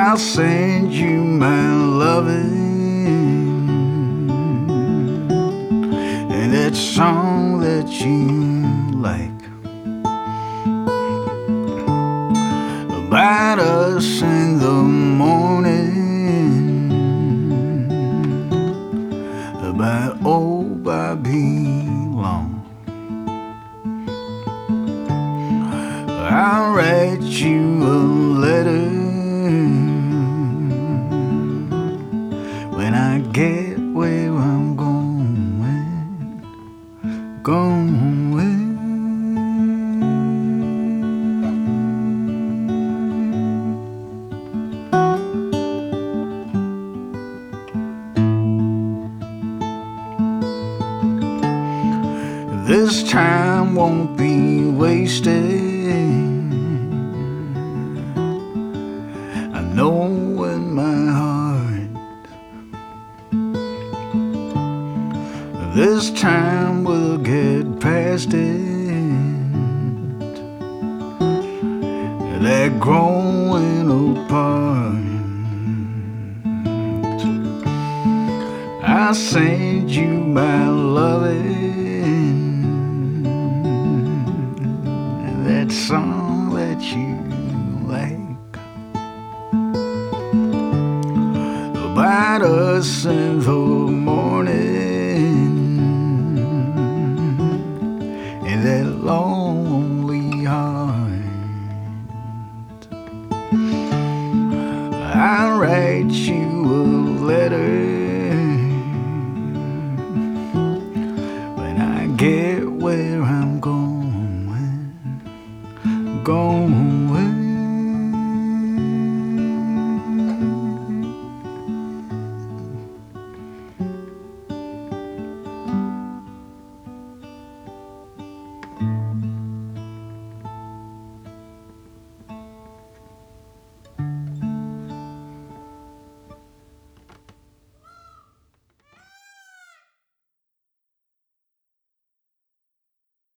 I'll send you my loving and that song that you like about us in the morning, about old Bobby Long. I'll write you a letter when I get where I'm going. This time won't be wasted. I know in my heart this time we'll get past it. They're growing apart. I send you my loving, that song that you like about us in the morning, and that lonely heart. I'll write you a letter when I get